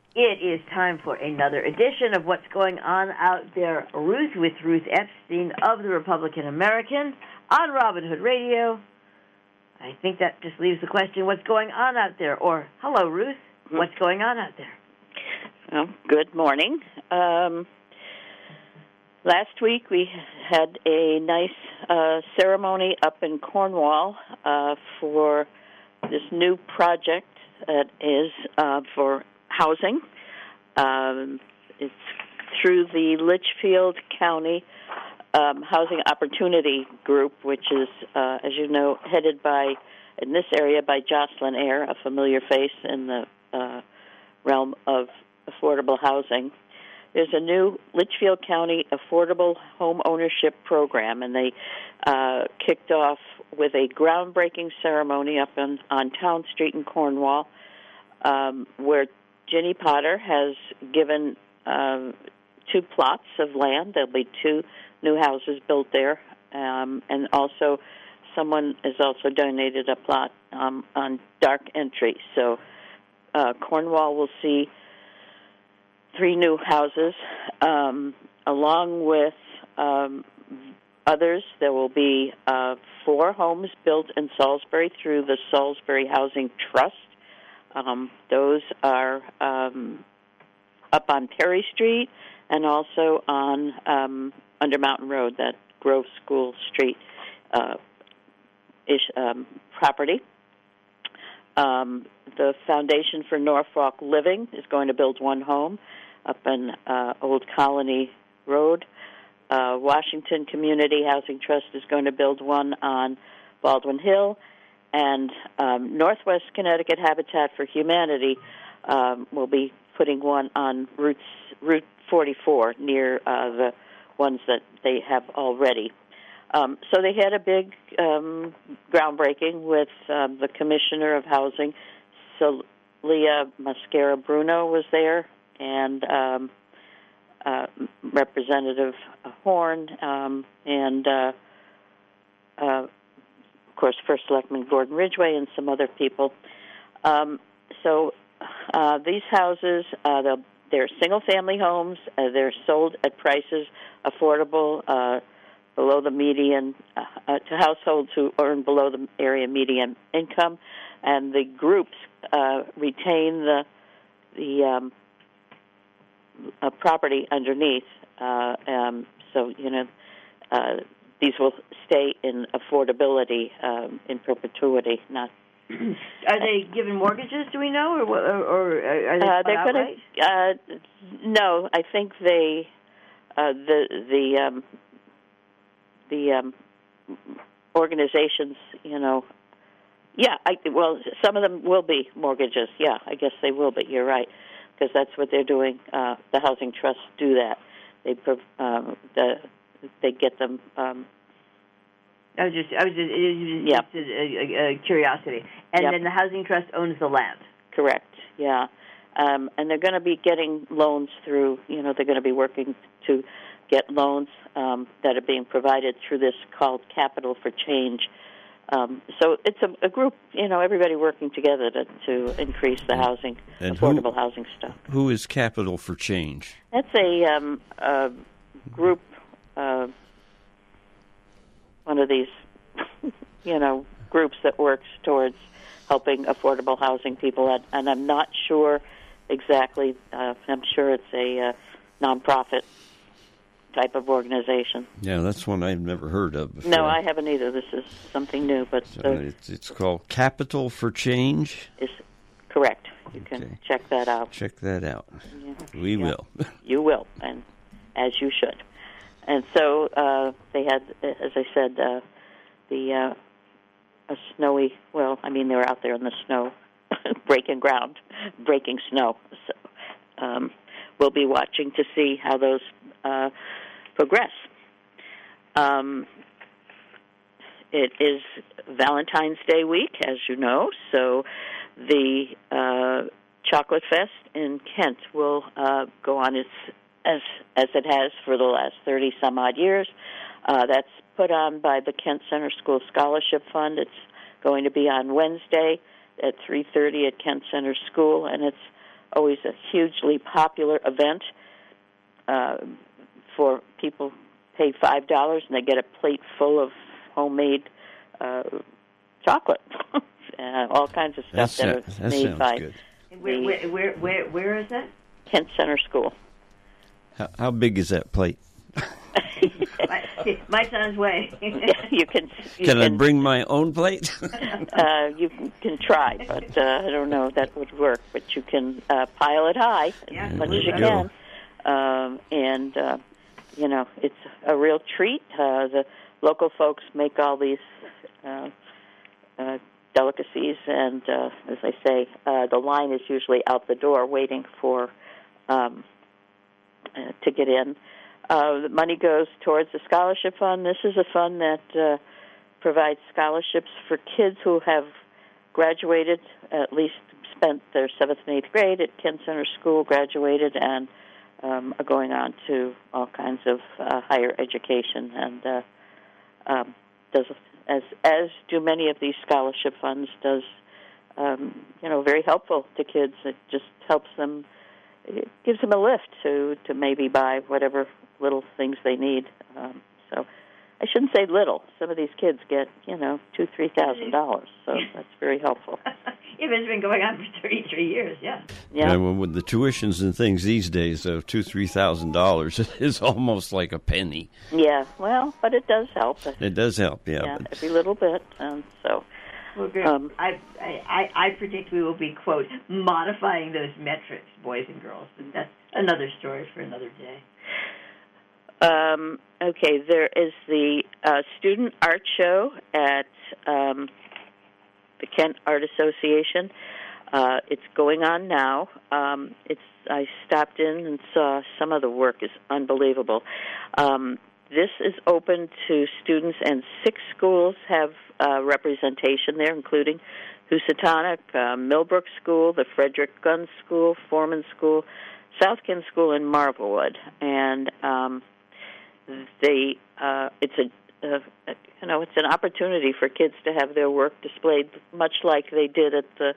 It is time for another edition of What's Going On Out There, Ruth, with Ruth Epstein of the Republican American on Robin Hood Radio. I think that just leaves the question, what's going on out there? Or, hello, Ruth, what's going on out there? Well, good morning. Last week we had a nice ceremony up in Cornwall for this new project that is for housing. It's through the Litchfield County Housing Opportunity Group, which is, as you know, headed by, in this area, by Jocelyn Eyre, a familiar face in the realm of affordable housing. There's a new Litchfield County Affordable Home Ownership Program, and they kicked off with a groundbreaking ceremony up on Town Street in Cornwall, where Ginny Potter has given 2 plots of land. There'll be 2 new houses built there, and also someone has also donated a plot on Dark Entry. So Cornwall will see 3 new houses, along with others. There will be 4 homes built in Salisbury through the Salisbury Housing Trust. Those are up on Perry Street and also on under Mountain Road, that Grove School Street property. The Foundation for Norfolk Living is going to build 1 home up in Old Colony Road. Washington Community Housing Trust is going to build 1 on Baldwin Hill. And Northwest Connecticut Habitat for Humanity will be putting 1 on Route 44 near the ones that they have already. So they had a big groundbreaking with the Commissioner of Housing, Celia Mascara Bruno, was there, and Representative Horn, and of course, First Selectman Gordon Ridgway and some other people. So these houses, they're single-family homes. They're sold at prices affordable below the median to households who earn below the area median income, and the groups retain the property underneath. So these will stay in affordability in perpetuity. Not. Are they given mortgages? Do we know, or are they bought outright? No, I think they the organizations, yeah. Some of them will be mortgages. Yeah, I guess they will. But you're right, because that's what they're doing. The housing trusts do that. They get them. I was just a curiosity. And then the housing trust owns the land. Correct. Yeah, and they're going to be getting loans through. They're going to be working to get loans that are being provided through this called Capital for Change. So it's a group, everybody working together to increase the housing, and affordable housing stuff. Who is Capital for Change? That's a group, one of these, groups that works towards helping affordable housing people. And I'm not sure exactly. I'm sure it's a nonprofit type of organization. Yeah, that's one I've never heard of before. No, I haven't either. This is something new. But it's called Capital for Change? Is correct. You can check that out. Check that out. Yeah. We will. You will, and as you should. And so they had, as I said, a snowy, they were out there in the snow, breaking snow. So we'll be watching to see how those progress. It is Valentine's Day week, as you know, so the Chocolate Fest in Kent will go on as it has for the last 30-some-odd years. That's put on by the Kent Center School Scholarship Fund. It's going to be on Wednesday at 3:30 at Kent Center School, and it's always a hugely popular event for people. Pay $5 and they get a plate full of homemade chocolate, all kinds of stuff that made by. Good. Where is that? Kent Center School. How big is that plate? My son's way. You can I bring my own plate? You can try, but I don't know if that would work. But you can pile it high as much as you can, and it's a real treat. The local folks make all these delicacies, and as I say, the line is usually out the door waiting for to get in. The money goes towards the scholarship fund. This is a fund that provides scholarships for kids who have graduated, at least spent their 7th and 8th grade at Kent Center School, graduated, and are going on to all kinds of higher education. And does, as do many of these scholarship funds, does very helpful to kids. It just helps them. It gives them a lift to maybe buy whatever little things they need. So I shouldn't say little. Some of these kids get, $2,000-$3,000. So that's very helpful. It's been going on for 33 years. Yeah. Yeah. And with the tuitions and things these days, $2,000-$3,000 is almost like a penny. Yeah. Well, but it does help. It does help. Yeah. Yeah, every little bit. So. Well, good. I predict we will be, quote, modifying those metrics, boys and girls. And that's another story for another day. Okay, there is the student art show at the Kent Art Association. It's going on now. I stopped in and saw some of the work is unbelievable. This is open to students, and 6 schools have representation there, including Housatonic, Millbrook School, the Frederick Gunn School, Foreman School, South Kent School, and Marblewood. And it's an opportunity for kids to have their work displayed, much like they did at the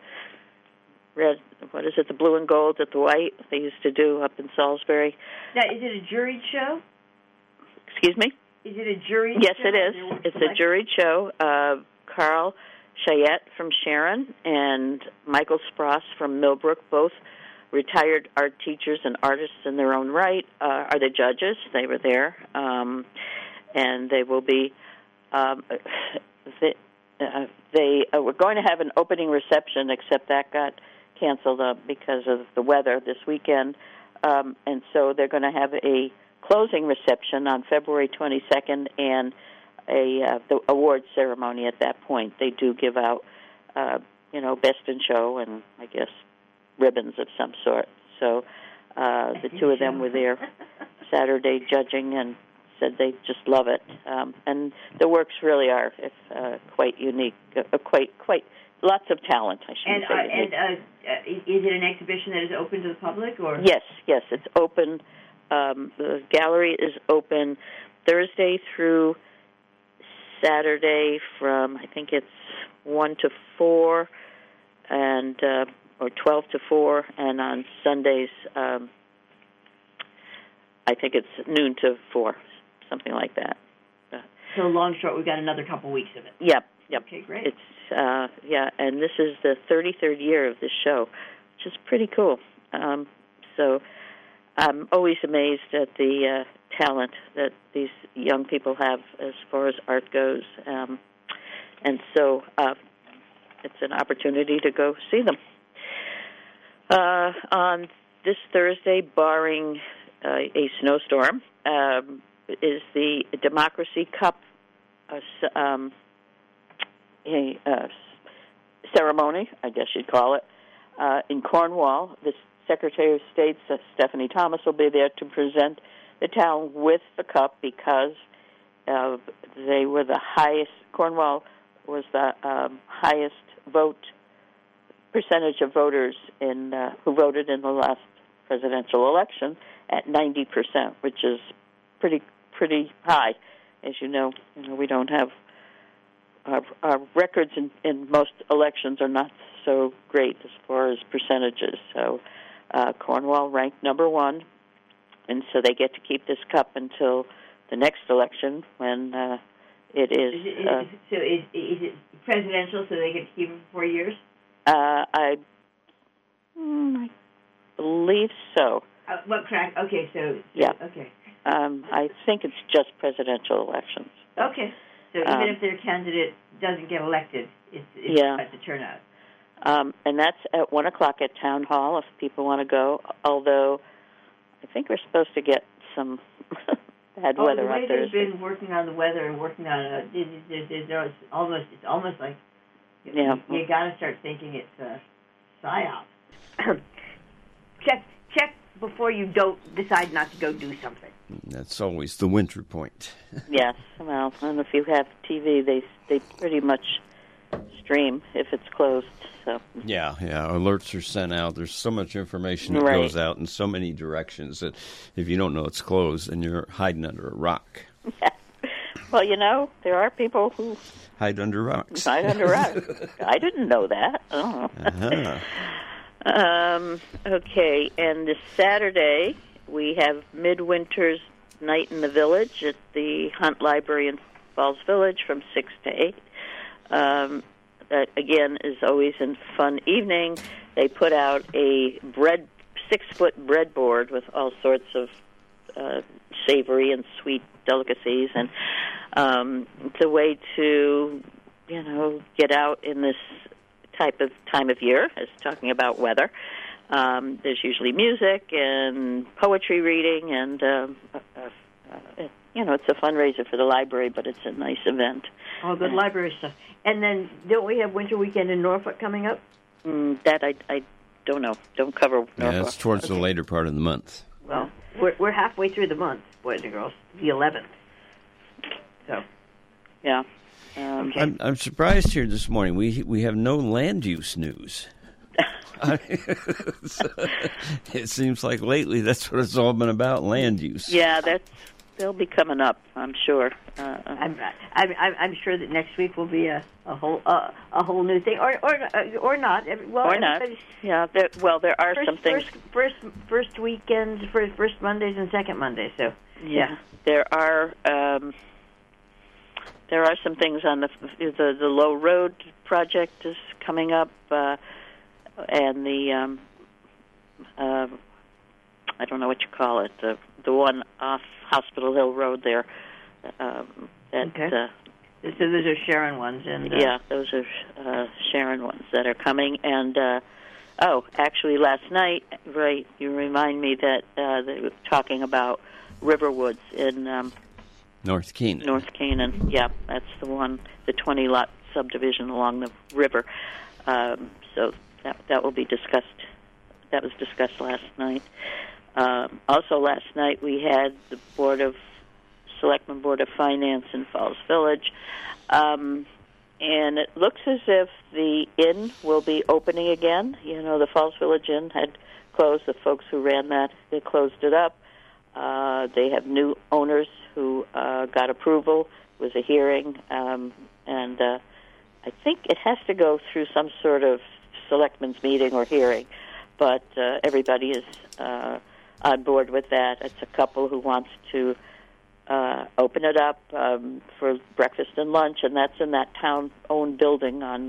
the blue and gold at the white they used to do up in Salisbury. Now, is it a juried show? Excuse me? Is it a juried show? Yes, it is. It's a juried show. Carl Chayette from Sharon and Michael Spross from Millbrook, both retired art teachers and artists in their own right, are the judges. They were there. And they will be... they were going to have an opening reception, except that got canceled because of the weather this weekend. And so they're going to have a closing reception on February 22nd and the award ceremony at that point. They do give out, best in show and, I guess, ribbons of some sort. So the two of them were there Saturday judging and said they just love it. And the works really are quite unique, quite lots of talent, I should say. And is it an exhibition that is open to the public? Or Yes, it's open. The gallery is open Thursday through Saturday from, I think it's 1 to 4, and or 12 to 4, and on Sundays, I think it's noon to 4, something like that. So long short, we've got another couple weeks of it. Yep. Okay, great. It's and this is the 33rd year of this show, which is pretty cool. So I'm always amazed at the talent that these young people have as far as art goes, and so it's an opportunity to go see them. On this Thursday, barring a snowstorm, is the Democracy Cup ceremony, I guess you'd call it, in Cornwall. The Secretary of State, Stephanie Thomas, will be there to present the town with the cup because they were the highest. Cornwall was the highest percentage of voters who voted in the last presidential election at 90%, which is pretty high. As you know, we don't have our records in most elections are not so great as far as percentages. So Cornwall ranked number 1, and so they get to keep this cup until the next election when it is. So is it presidential, so they get to keep it for 4 years? I believe so. What crack? Okay, so yeah. Okay. I think it's just presidential elections. Okay. So even if their candidate doesn't get elected, it's quite the turnout. And that's at 1 o'clock at Town Hall if people want to go, although I think we're supposed to get some bad weather out there. They've been working on the weather and working on it's almost like you got to start thinking it's a psyop. Check before you don't decide not to go do something. That's always the winter point. Yes, well, and if you have TV, they pretty much stream if it's closed. So yeah, alerts are sent out. There's so much information that goes out in so many directions that if you don't know it's closed, then you're hiding under a rock. Yeah. Well, there are people who hide under rocks. I didn't know that. Oh. Uh-huh. Okay, and this Saturday we have Midwinter's Night in the Village at the Hunt Library in Falls Village from 6 to 8. That, again, is always a fun evening. They put out a 6-foot breadboard with all sorts of savory and sweet delicacies, and it's a way to, get out in this type of time of year, as talking about weather. There's usually music and poetry reading, and it's a fundraiser for the library, but it's a nice event. Oh, good library stuff. And then don't we have Winter Weekend in Norfolk coming up? That I don't know. Don't cover Norfolk. Yeah, it's towards the later part of the month. Well, we're halfway through the month, boys and girls, the 11th. So, yeah. Okay. I'm surprised here this morning. We have no land use news. It seems like lately that's what it's all been about, land use. Yeah, they'll be coming up, I'm sure. I'm sure that next week will be a whole new thing, or not. Well, or not. Yeah. There are some things. First weekends, first Mondays and second Mondays. So yeah, there are some things on the Low Road project is coming up, and the I don't know what you call it, the one off Hospital Hill Road there. Okay. So those are Sharon ones, and yeah, those are Sharon ones that are coming. And actually, last night, right? You remind me that they were talking about Riverwoods in North Canaan. North Canaan, yeah, that's the one, the 20-lot subdivision along the river. So that will be discussed. That was discussed last night. Also last night we had the Selectmen Board of Finance in Falls Village, and it looks as if the inn will be opening again. The Falls Village Inn had closed. The folks who ran that, they closed it up. They have new owners who got approval. It was a hearing, and I think it has to go through some sort of selectmen's meeting or hearing, but everybody is on board with that. It's a couple who wants to open it up for breakfast and lunch, and that's in that town-owned building on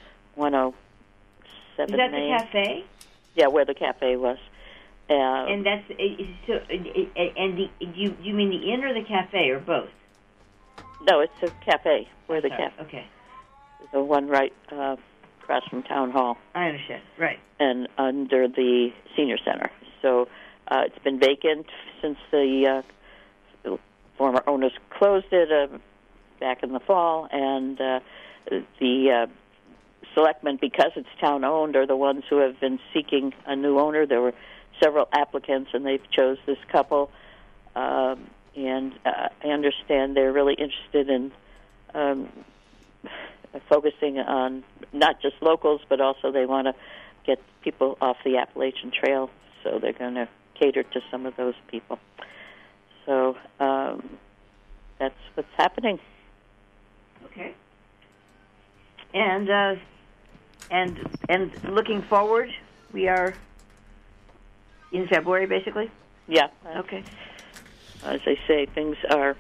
107 Is that Main. the cafe? Yeah, where the cafe was. And that's so. And you mean the inn or the cafe or both? No, it's a cafe. Where the cafe? Okay. The one right across from Town Hall. I understand. Right. And under the senior center. So it's been vacant since the former owners closed it back in the fall, and the selectmen, because it's town-owned, are the ones who have been seeking a new owner. There were several applicants, and they've chose this couple. And I understand they're really interested in focusing on not just locals, but also they want to get people off the Appalachian Trail, so they're going to cater to some of those people. So that's what's happening. Okay. And looking forward, we are in February, basically? Yeah. Okay. As I say, things are,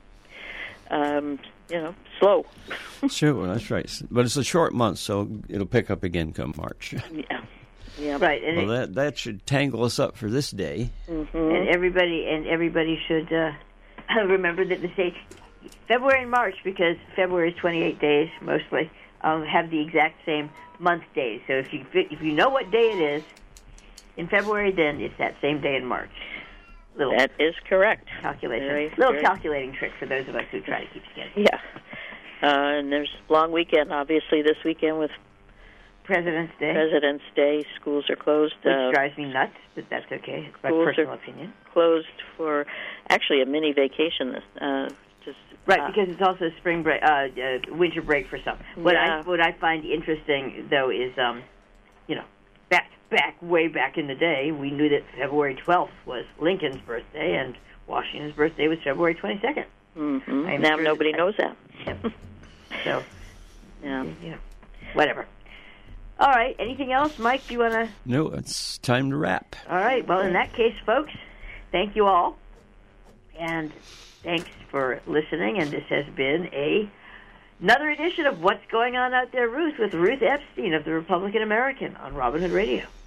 slow. Sure, that's right. But it's a short month, so it'll pick up again come March. Yeah. Right. And well, that should tangle us up for this day. Mm-hmm. And everybody should remember that the states, February and March, because February is 28 days mostly, have the exact same month days. So if you know what day it is in February, then it's that same day in March. That is correct. Calculation. Calculating trick for those of us who try to keep schedule. Yeah. And there's a long weekend, obviously, this weekend with President's Day. President's Day. Schools are closed. Which drives me nuts, but that's okay. It's my personal opinion. Closed for actually a mini vacation. Because it's also spring break, winter break for some. What I find interesting though is, way back in the day, we knew that February 12th was Lincoln's birthday and Washington's birthday was February 22nd. Mm-hmm. Now nobody knows that. Yep. So, whatever. All right. Anything else, Mike? Do you want to? No, it's time to wrap. All right. Well, in that case, folks, thank you all, and thanks for listening. And this has been another edition of What's Going On Out There, Ruth, with Ruth Epstein of the Republican American on Robin Hood Radio.